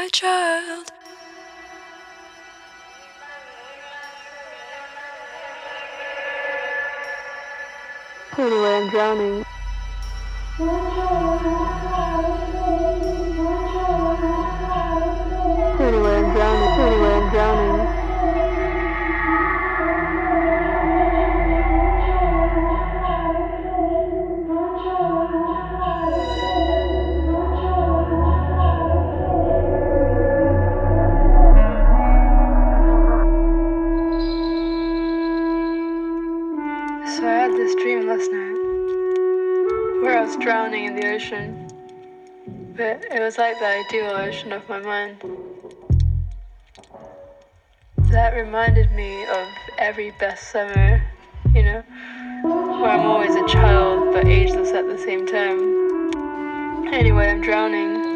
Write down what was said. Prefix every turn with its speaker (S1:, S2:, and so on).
S1: my child. Anyway, I'm drowning. Anyway, I'm drowning. Anyway, I'm drowning. So I had this dream last night where I was drowning in the ocean, but it was like the ideal ocean of my mind. That reminded me of every best summer, you know, where I'm always a child but ageless at the same time. Anyway, I'm drowning.